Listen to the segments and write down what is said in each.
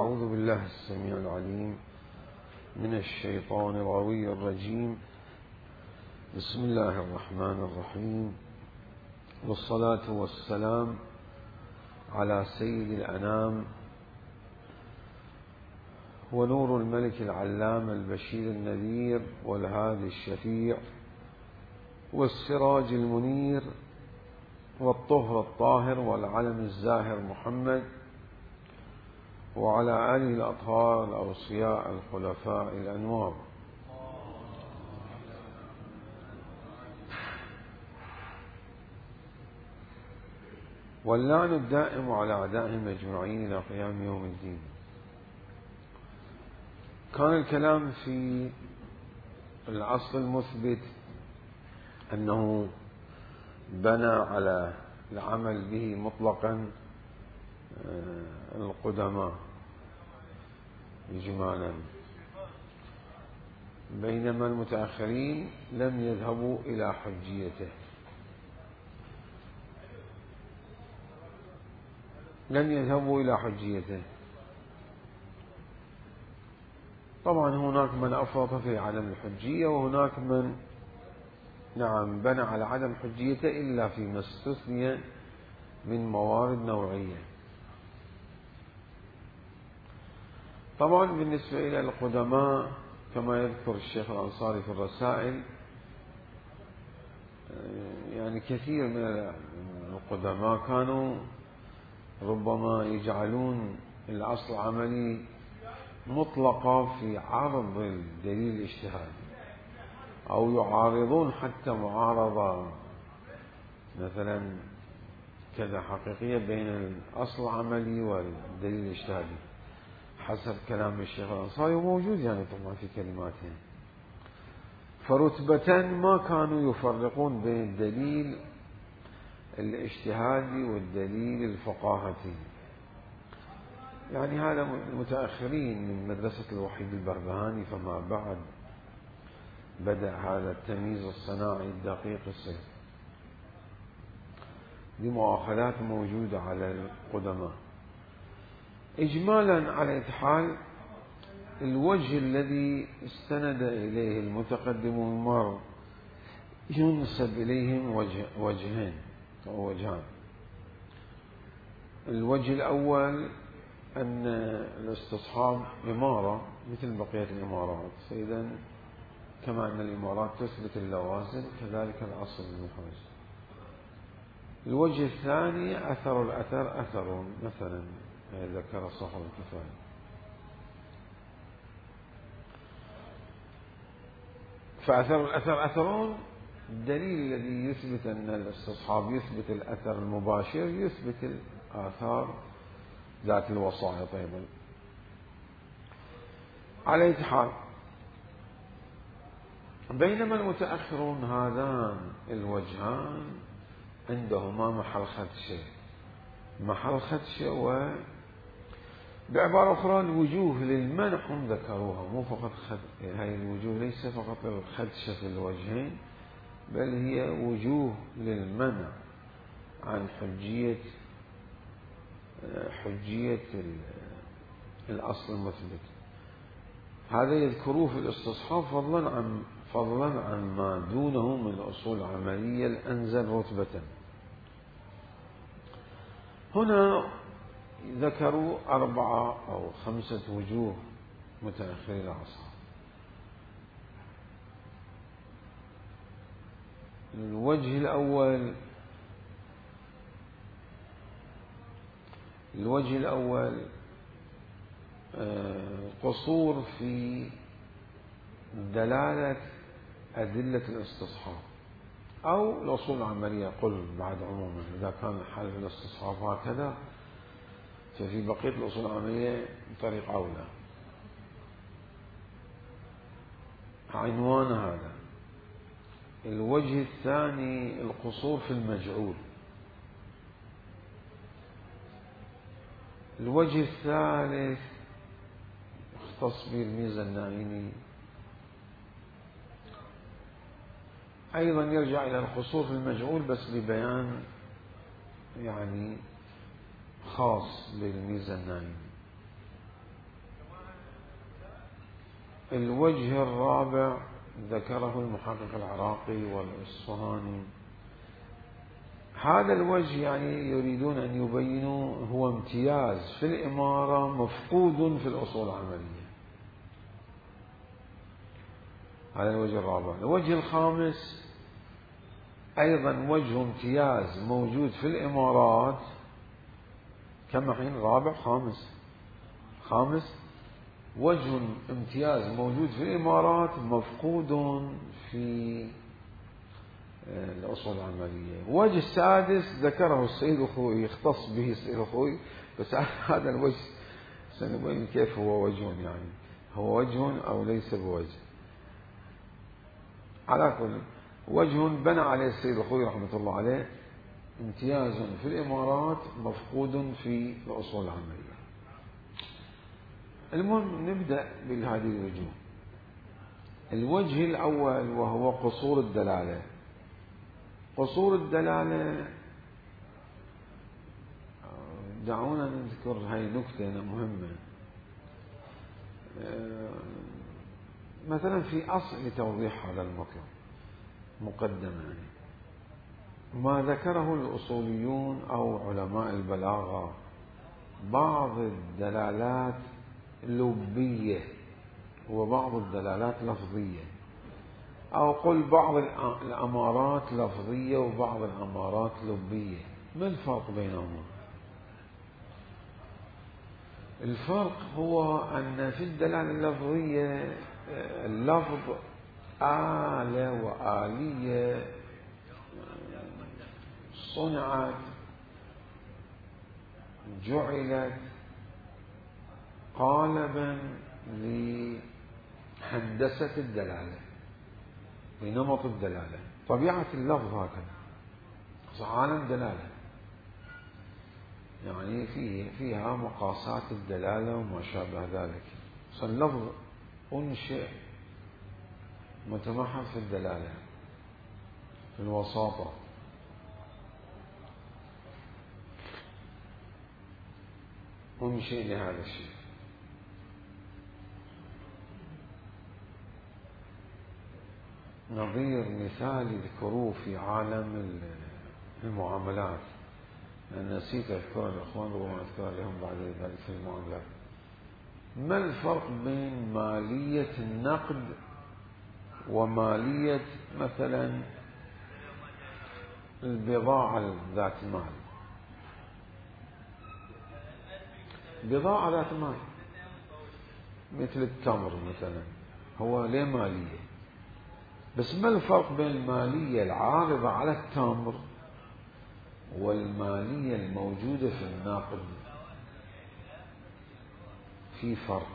أعوذ بالله السميع العليم من الشيطان الغوي الرجيم. بسم الله الرحمن الرحيم، والصلاة والسلام على سيد الأنام ونور الملك العلام البشير النذير والهادي الشفيع والسراج المنير والطهر الطاهر والعلم الزاهر محمد، وعلى آله الأطهار الأوصياء الخلفاء الأنوار. واللعن الدائم على أعدائهم أجمعين إلى قيام يوم الدين. كان الكلام في الأصل المثبت أنه بنى على العمل به مطلقا القدماء إجمالا، بينما المتأخرين لم يذهبوا إلى حجيته، طبعا هناك من أفرط في عدم الحجية، وهناك من بنى على عدم حجيته إلا فيما استثني من موارد نوعية. طبعا بالنسبة إلى القدماء كما يذكر الشيخ الأنصاري في الرسائل، يعني كثير من القدماء كانوا ربما يجعلون الأصل العملي مطلقة في عرض الدليل الاجتهادي، أو يعارضون حتى معارضة مثلا كذا حقيقية بين الأصل العملي والدليل الاجتهادي حسب كلام الشيخ الأنصاري، وموجود يعني طبعا في كلماتهم. فرتبة ما كانوا يفرقون بين الدليل الاجتهادي والدليل الفقاهتي. يعني هذا المتأخرين من مدرسة الوحيد البربهاني فما بعد بدأ هذا التمييز الصناعي الدقيق السيف. دي مؤاخذات موجودة على القدماء. إجمالا على حال، الوجه الذي استند إليه المتقدمون مر ينسب إليهم وجهان أو وجهان. الوجه الأول أن الاستصحاب إمارة مثل بقية الإمارات، فإذا كما أن الإمارات تثبت اللوازم كذلك الأصل المخرج. الوجه الثاني أثر الأثر أثر، مثلا ذكر صاحب الكفاية. فأثر الأثر أثرون، الدليل الذي يثبت أن الاستصحاب يثبت الأثر المباشر يثبت الآثار ذات الوسائط أيضا. على أي حال، بينما المتأخرون هذان الوجهان عندهما محل خدشة، وبعبارة أخرى الوجوه للمنع هم ذكروها، مو فقط هذه الوجوه ليس فقط الخدشة في الوجهين، بل هي وجوه للمنع عن حجية الأصل المثبت. هذا يذكروه في الاستصحاب فضلا عن ما دونه من الأصول العملية الأنزل رتبة. هنا ذكروا 4 أو 5 وجوه متأخري العصر. الوجه الأول قصور في دلالة أدلة الاستصحاب أو الأصول العملية. قل بعد عموما إذا كان حال في الاستصحاب هكذا، ففي بقية الأصول العملية بطريق أولى. عنوان هذا. الوجه الثاني القصور في المجعول. الوجه الثالث اختص به الميزة النائمي، أيضا يرجع إلى القصور في المجعول بس ببيان يعني خاص بالميزة النائمي. الوجه الرابع ذكره المحقق العراقي والإصفهاني. هذا الوجه يعني يريدون أن يبينوا هو امتياز في الإمارة مفقود في الأصول العملية. هذا الوجه الرابع. الوجه الخامس أيضا وجه امتياز موجود في الإمارات. كم حين؟ رابع خامس وجه امتياز موجود في الإمارات مفقود في الأصول العملية. وجه السادس ذكره السيد الخوئي، يختص به السيد الخوئي، بس هذا الوجه سنبين كيف هو وجه، يعني هو وجه أو ليس بوجه. على كل وجه بنى عليه السيد الخوئي رحمة الله عليه امتياز في الإمارات مفقود في الأصول العملية. المهم نبدأ بهذه الوجوه. الوجه الأول وهو قصور الدلالة. قصور الدلالة دعونا نذكر هاي نكتة مهمة. مثلا في أصل لتوضيح هذا المطلب مقدمة، ما ذكره الأصوليون أو علماء البلاغة بعض الدلالات لبية وبعض الدلالات لفظية، أو قل بعض الأمارات لفظية وبعض الأمارات لبية. ما الفرق بينهما؟ الفرق هو أن في الدلالة اللفظية اللفظ آلة وآلية صنعت جعلت قالبا لهندسة الدلالة، لنمط الدلالة. طبيعة اللفظ هكذا، عالم دلالة، يعني فيها مقاسات الدلالة وما شابه ذلك. فاللفظ أنشئ متمحض في الدلالة، في الوساطة، أنشئ لهذا الشيء. نظير مثال يذكروه في عالم المعاملات، أنا نسيت أذكر الإخوان ربما أذكر لهم بعد ذلك في المعاملات. ما الفرق بين مالية النقد ومالية مثلا البضاعة ذات مال؟ بضاعة ذات مال مثل التمر مثلا، هو ليه مالية، بس ما الفرق بين المالية العارضة على التمر والمالية الموجودة في النقد؟ في فرق،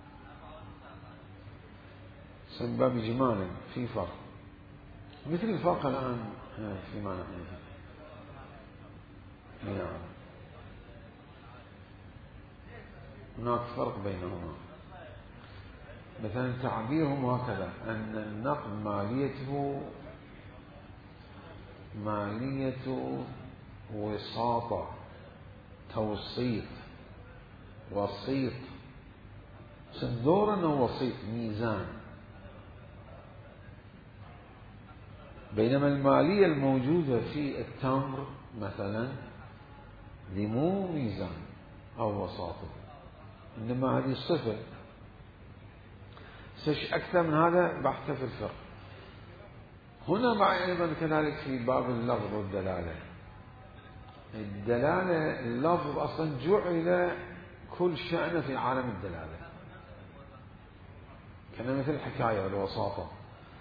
سبب إجمالا في فرق، مثل الفرق الآن فيما نحن فيه. نعم، هناك فرق بينهما. مثلا تعبيرهم هكذا أن النقد مالية وساطة، توسيط، وسيط، صندورا ووسيط، ميزان. بينما المالية الموجودة في التمر مثلا دي مو ميزان أو وساطة، إنما هذه صفة. أكثر من هذا بحث في الفقه. هنا مع أيضا كذلك في باب اللفظ والدلالة. الدلالة اللفظ أصلا جعل كل شأن في عالم الدلالة، كان مثل الحكاية والوساطة.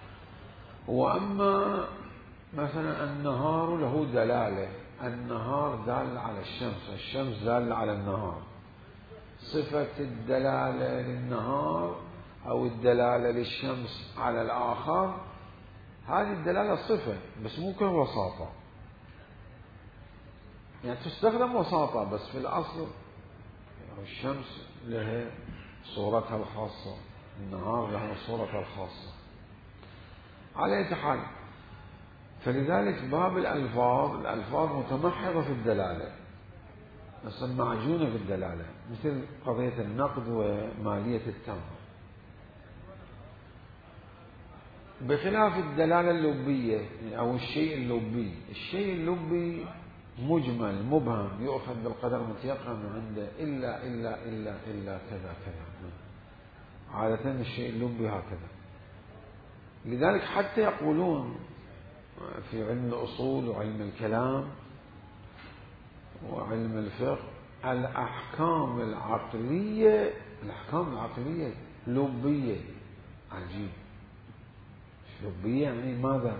وأما مثلا النهار له دلالة، النهار دال على الشمس، الشمس دال على النهار. صفة الدلالة للنهار أو الدلالة للشمس على الآخر، هذه الدلالة صفة بس مو كوساطة، يعني تستخدم وساطة بس في الأصل الشمس لها صورتها الخاصة، النهار له صورتها الخاصة. على أي حال، فلذلك باب الألفاظ متمحضة في الدلالة، مثلا معجونة في الدلالة، مثل قضية النقد ومالية التمر. بخلاف الدلالة اللبية أو الشيء اللبي. الشيء اللبي مجمل مبهم يؤخذ بالقدر متيقن من عنده إلا كذا كذا. عادة الشيء اللبي هكذا. لذلك حتى يقولون في علم الأصول وعلم الكلام وعلم الفقه الأحكام العقلية لبية. عجيب. لبية يعني ماذا؟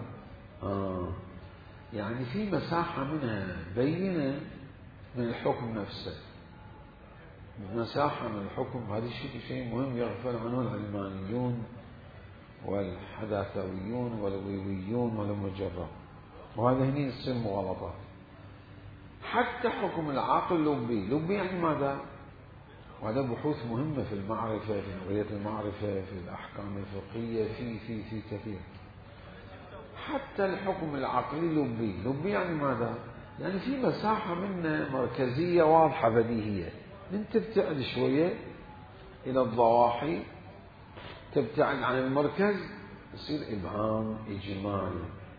يعني في مساحة منها بينة من الحكم نفسه. مساحة من الحكم. هذا شيء مهم يغفل عنه العلمانيون والحداثويون والويويون والمجرة، وهذا هنا يصير مغالطات. حتى حكم العقل لبي يعني ماذا؟ وهذا بحوث مهمة في المعرفة، في نظرية المعرفة، في الأحكام الفقهية، في كثير. حتى الحكم العقلي لبي يعني ماذا؟ يعني في مساحة منه مركزية واضحة بديهية، من تبتعد شوية إلى الضواحي، تبتعد عن المركز، يصير إبهام إجمال.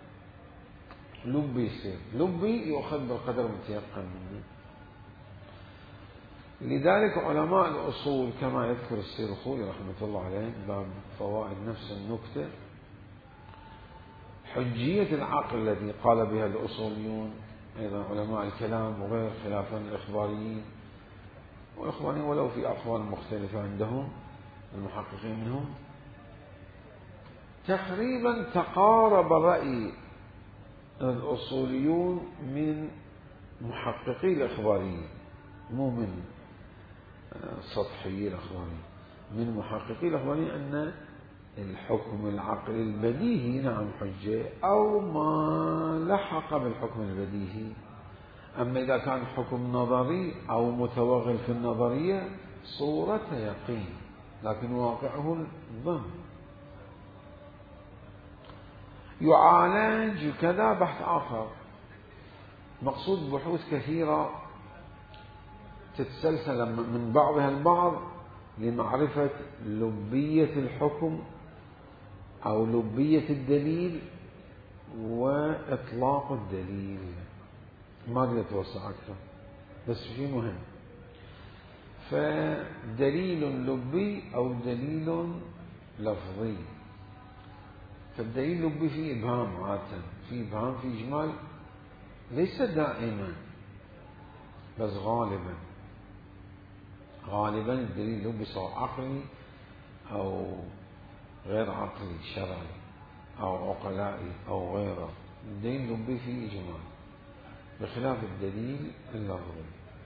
لبي يصير لبي يؤخذ بالقدر متيقن منه. لذلك علماء الأصول كما يذكر السيد الخوئي رحمة الله عليه باب فوائد نفس النكتة، حجية العقل الذي قال بها الأصوليون، أيضا علماء الكلام وغير خلافا الإخباريين، والإخباريين ولو في أقوال مختلفة عندهم المحققين منهم، تقريبا تقارب رأي الأصوليون من محققي الإخباريين، مو من سطحي الإخباريين، من محققي الإخباريين أن الحكم العقلي البديهي نعم حجة أو ما لحق بالحكم البديهي. أما إذا كان حكم نظري أو متوغل في النظرية صورة يقين لكن واقعه الظن، يعالج كذا بحث آخر. مقصود بحوث كثيرة تتسلسل من بعضها البعض لمعرفة لبية الحكم أو لبية الدليل وإطلاق الدليل. ما أقدر أتوسع أكثر بس شيء مهم. فدليل لبي أو دليل لفظي. فالدليل اللبي فيه إبهام عادة، فيه إبهام، فيه إجمال، ليس دائما بس غالبا الدليل اللبي سواء عقلي أو غير عقلي شرعي أو عقلائي أو غيره، الدليل اللبي فيه إجمال بخلاف الدليل اللفظي.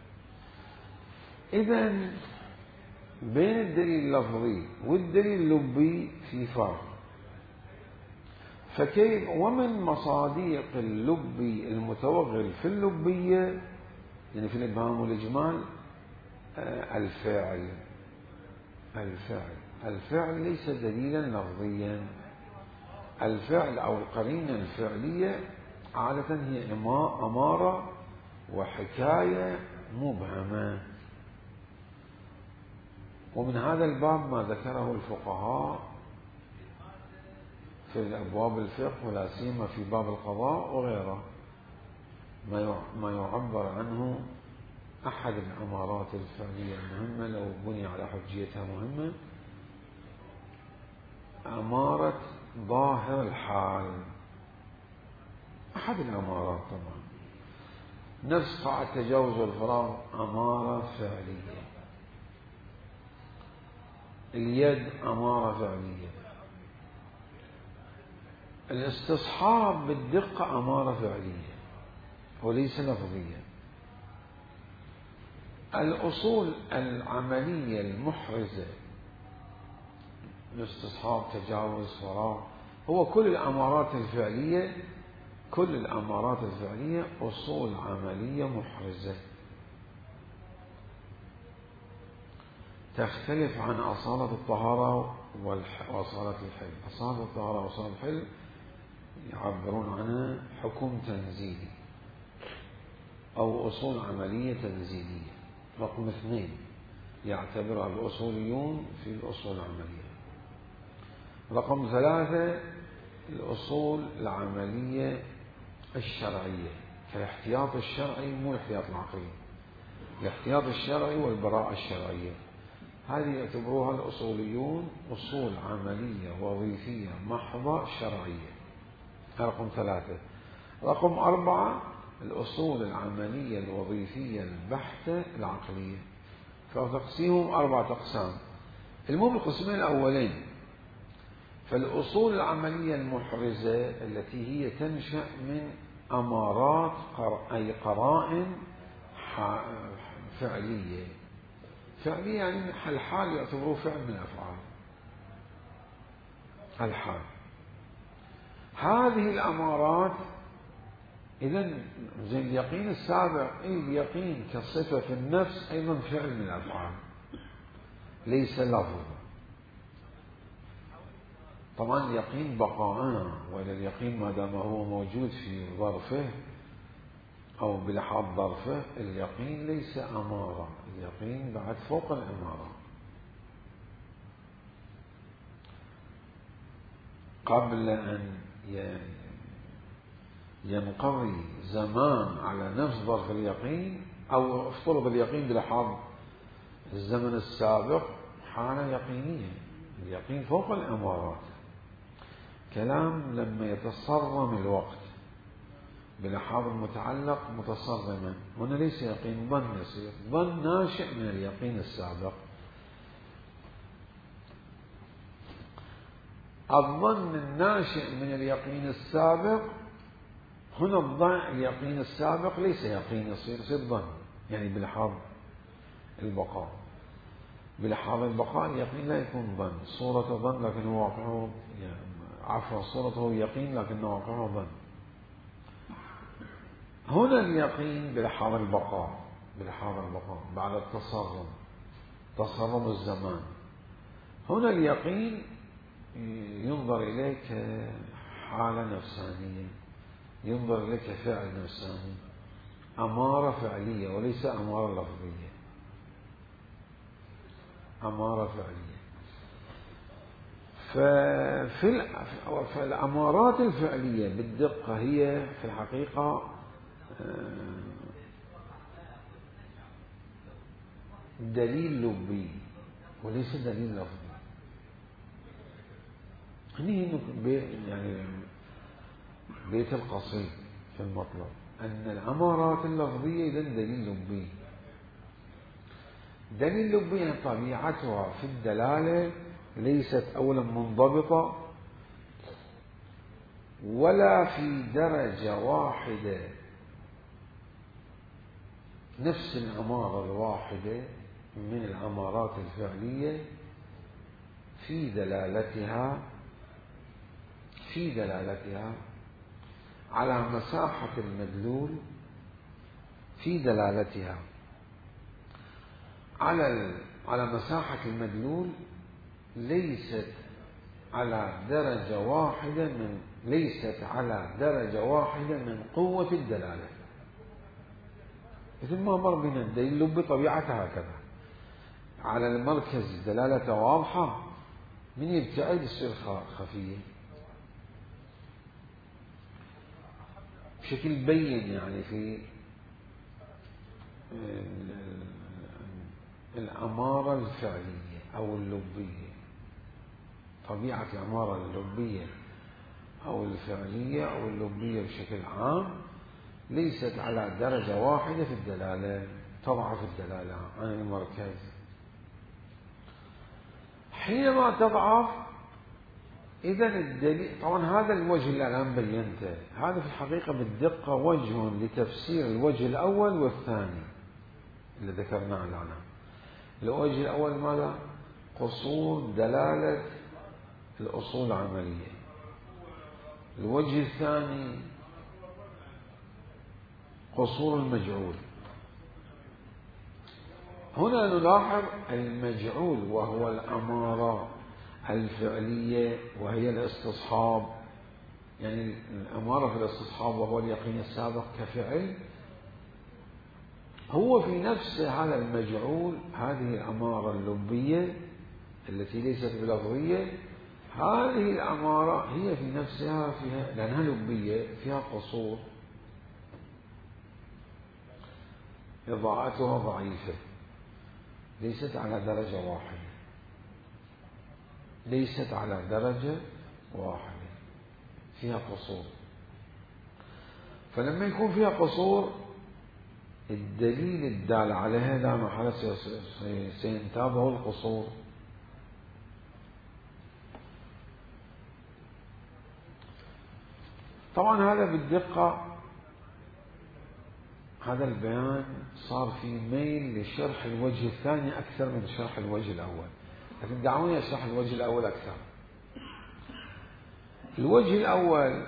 إذن بين الدليل اللفظي والدليل اللبي في فرق. فكيف ومن مصادق اللبي المتوغل في اللبية يعني في الإبهام والإجمال الفعل ليس دليلا لفظيا. الفعل أو القرينة الفعلية عادة هي أمارة وحكاية مبهمة. ومن هذا الباب ما ذكره الفقهاء في أبواب الفقه ولا سيما في باب القضاء وغيره، ما يعبر عنه أحد الأمارات الفعلية المهمة لو بني على حجيتها مهمة، أمارة ظاهر الحال. أحد الأمارات طبعا نفس قاعدة تجاوز الفراغ أمارة فعلية، اليد أمارة فعلية، الاستصحاب بالدقة أمارة فعلية وليس لفظية. الأصول العملية المحرزة الاستصحاب تجاوز فراغ هو كل الأمارات الفعلية أصول عملية محرزة تختلف عن أصالة الطهارة وأصالة الحل. أصالة الطهارة وأصالة الحل يعبرون عنها حكم تنزيلي أو أصول عملية تنزيلية. رقم 2 يعتبرها الأصوليون في الأصول العملية. رقم 3 الأصول العملية الشرعية كالاحتياط الشرعي مو الاحتياط العقلي، الاحتياط الشرعي والبراءة الشرعية، هذه يعتبروها الأصوليون أصول عملية وظيفية محضة شرعية. رقم 3. رقم 4 الأصول العملية الوظيفية البحتة العقلية، فتقسيمهم 4 أقسام. المهم القسمين الأولين، فالأصول العملية المحرزة التي هي تنشأ من أمارات أي قرائن فعلية يعني الحال يعتبروه فعل من الأفعال، الحال. هذه الأمارات إذن زي اليقين السابق، اليقين كصفة في النفس أيضا فعل من الأفعال ليس لفظ. طبعا اليقين بقاء، ولا اليقين ما دام هو موجود في ظرفه أو بلحاظ ظرفه، اليقين ليس أمارة، اليقين بعد فوق الأمارة. قبل أن ينقضي زمان على نفس ظرف اليقين، أو افترض اليقين بلحاظ الزمن السابق حالة يقينية، اليقين فوق الأمارات. كلام لما يتصرم الوقت بلحاظ المتعلق متصرما، هنا ليس يقين، ظن يصير، ظن ناشئ من اليقين السابق. الظن الناشئ من اليقين السابق، هنا اليقين السابق ليس يقين، يصير ظن، يعني بلحاظ البقاء. بلحاظ البقاء اليقين لا يكون ظن، صورة ظن لكن هو واقعه، عفوا صورته يقين لكنه واقعه ظن. هنا اليقين بلحاظ البقاء، بلحاظ البقاء بعد التصرم، تصرم الزمان. هنا اليقين ينظر إليه كحالة نفسانية، ينظر إليه كفعل نفساني، أمارة فعلية وليس أمارة لفظية، أمارة فعلية. فالأمارات الفعلية بالدقة هي في الحقيقة دليل لبي وليس دليل لفظي. هني يعني بيت القصيد في المطلب أن الأمارات اللفظية إذن دليل لبي. دليل لبي طبيعتها في الدلالة ليست أولا منضبطة، ولا في درجة واحدة نفس الأمارة الواحدة من الأمارات الفعلية في دلالتها على مساحة المدلول، في دلالتها على مساحة المدلول ليست على درجة واحدة من قوة الدلالة. مثل ما مر بنا الدليل بطبيعتها هكذا، على المركز دلالة واضحة، من يبتعد يصير خفية بشكل بين، يعني في الأمارة الفعلية أو اللبية. طبيعة الأمارة اللبية أو الفعلية أو اللبية بشكل عام ليست على درجة واحدة في الدلالة، تضعف الدلالة عن المركز. حينما تضعف إذن الدليل، طبعا هذا الوجه اللي الآن بينته، هذا في الحقيقة بالدقة وجه لتفسير الوجه الأول والثاني اللي ذكرناه الآن. الوجه الأول ماذا؟ قصور دلالة الأصول العملية. الوجه الثاني قصور المجعول. هنا نلاحظ المجعول وهو الأمارة الفعلية وهي الاستصحاب، يعني الأمارة في الاستصحاب وهو اليقين السابق كفعل، هو في نفس هذا المجعول هذه الأمارة اللبية التي ليست بلفظية، هذه الأمارة هي في نفسها فيها، لأنها لبية فيها قصور، إضاءتها ضعيفة، ليست على درجة واحدة، ليست على درجة واحدة، فيها قصور. فلما يكون فيها قصور الدليل الدال عليها لا محالة سينتابه القصور. طبعا هذا بالدقة، هذا البيان صار في ميل لشرح الوجه الثاني أكثر من شرح الوجه الأول، لكن دعوني أشرح الوجه الأول أكثر. الوجه الأول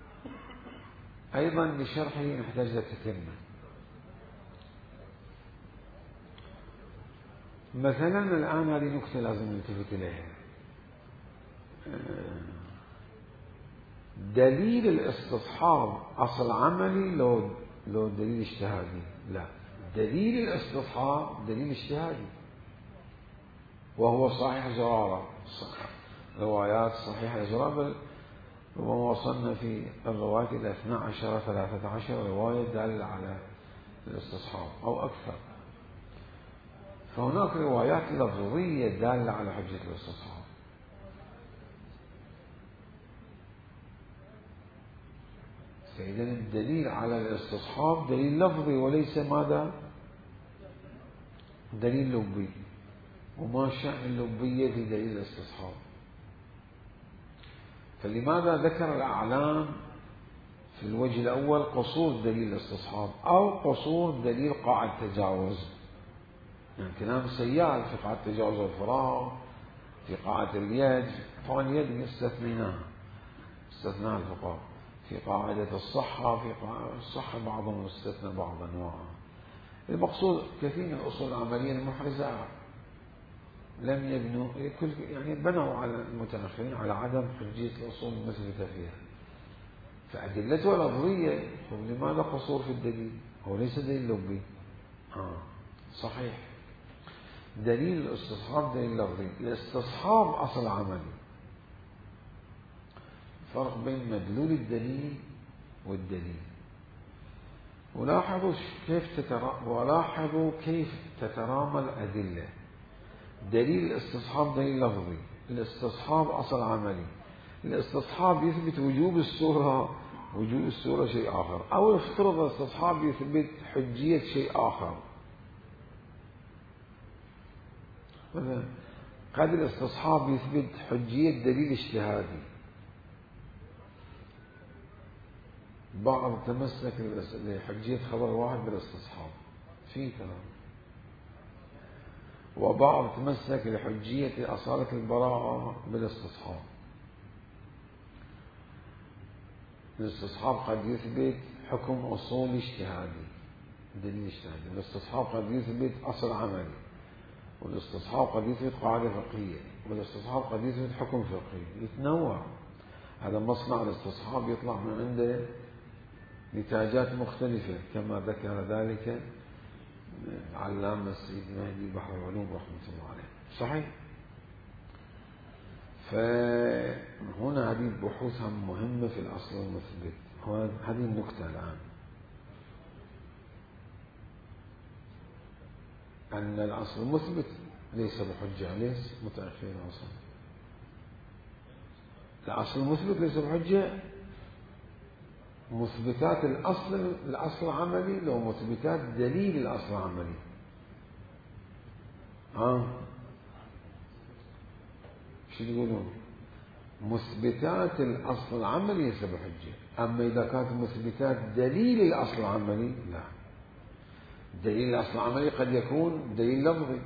أيضا لشرحه نحتاج لتتمة. مثلا الآن هذه نكتة لازم نلتفت إليها، دليل الاستصحاب أصل عملي لو دليل اجتهادي؟ لا، دليل الاستصحاب دليل اجتهادي، وهو صحيح زرارة، روايات صحيحة زرارة، ربما وصلنا في الروايات إلى 12 13 رواية دالة على الاستصحاب أو أكثر. فهناك روايات لفظية دالة على حجة الاستصحاب. فإذا الدليل على الاستصحاب دليل لفظي وليس ماذا؟ دليل لبي. وما شأن اللبية في دليل الاستصحاب؟ فلماذا ذكر الأعلام في الوجه الأول قصور دليل الاستصحاب أو قصور دليل قاعدة تجاوز؟ يعني كلام سيال في قاعدة تجاوز الفراغ، في قاعدة اليد، طبعا اليد استثنيناها، استثناء الفقهاء، في قاعدة الصحة، في قاعدة الصحة بعضهم استثنى بعض أنواعها. المقصود كثير من الأصول العملية المحرزة لم يبنوا، يعني بنوا على المتأخرين على عدم حجية الأصول المثبتة فيها، فأدلتها لفظية. لماذا قصور في الدليل؟ هو ليس دليل لبي. صحيح، دليل الاستصحاب دليل لفظي. الاستصحاب أصل عملي، فرق بين مدلول الدليل والدليل. ولاحظوا كيف تترامى الأدلة. دليل الاستصحاب دليل لفظي، الاستصحاب أصل عملي. الاستصحاب يثبت وجوب الصورة، وجوب الصورة شيء آخر، أو يفترض الاستصحاب يثبت حجية شيء آخر. مثلا قد الاستصحاب يثبت حجية دليل اجتهادي، بعض تمسك لحجية خبر واحد بالاستصحاب في كلام، وبعض تمسك لحجية أصالة البراءة بالاستصحاب. الاستصحاب قد يثبت حكم أصول اجتهادي، دليل اجتهادي. الاستصحاب قد يثبت أصل عملي، والاستصحاب قد يثبت قاعدة فقهية، والاستصحاب قد يثبت حكم فقهي. يتنوع هذا مصنع الاستصحاب، يطلع من عنده نتاجات مختلفة كما ذكر ذلك علامة السيد مهدي بحر العلوم رحمة الله عليه. صحيح. فهنا هذه البحوث مهمة في الأصل المثبت. هذه النكتة الآن، أن الأصل المثبت ليس بحجة، ليس متأخرين أصلا. الأصل المثبت ليس بحجة. مثبتات الأصل العملي لو مثبتات دليل الأصل العملي. شو يقولون؟ مثبتات الأصل العملي ليس بحجة، أما إذا كانت مثبتات دليل الأصل العملي لا. دليل الأصل العملي قد يكون دليل لفظي.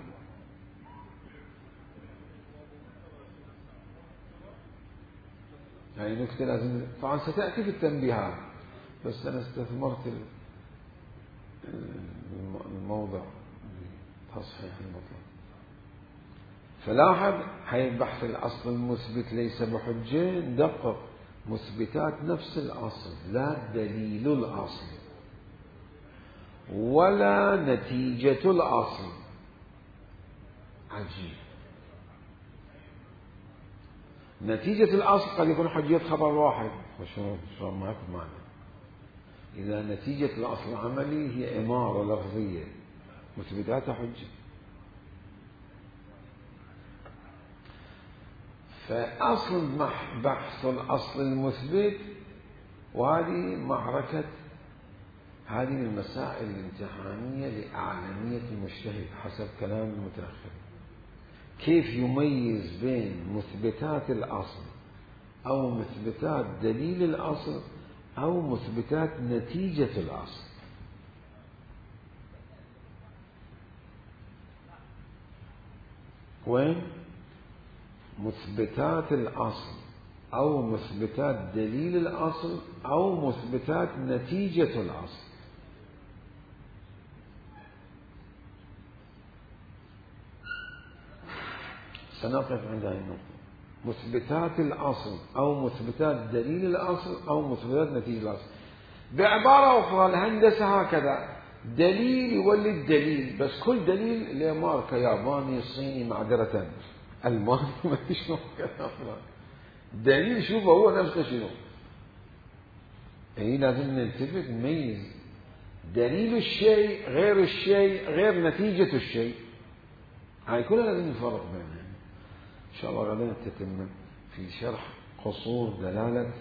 يعني نكتة لازم طبعا ستأتي في التنبيهات، بس أنا استثمرت الموضع تصحيح المطلق. فلاحظ هاي بحث الأصل المثبت ليس بحجة، دقق مثبتات نفس الأصل، لا دليل الأصل ولا نتيجة الأصل. عجيب. نتيجة الأصل قد يكون حجية خبر واحد، شلون ما يكون معنى. إذا نتيجة الأصل العملي هي إمارة لفظية مثبتاتها حجة. فأصل بحث الأصل المثبت، وهذه معركة، هذه من المسائل الامتحانية لأعلمية المجتهد حسب كلام المتأخر. كيف يميز بين مثبتات الأصل أو مثبتات دليل الأصل أو مثبتات نتيجة الأصل. وين مثبتات الأصل أو مثبتات دليل الأصل أو مثبتات نتيجة الأصل. سنقف عند هذه النقطة. مثبتات الأصل أو مثبتات دليل الأصل أو مثبتات نتيجة الأصل. بعبارة أخرى الهندسة هكذا، دليل يولد دليل، بس كل دليل له ماركة، ياباني صيني معذرة ألماني ما فيش ماركة. دليل شوف هو نفسه شنو. أي لازم نلتفت نميز دليل الشيء غير الشيء غير نتيجة الشيء. هاي كلها لازم نفرق بينها. إن شاء الله غدا تتم في شرح قصور دلالة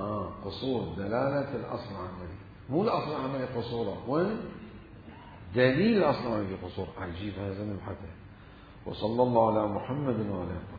الأصل العملي. مو الأصل العملي قصوره، وين دليل الأصل العملي قصور. عجيب هذا نبحثه. وصلى الله على محمد وعلى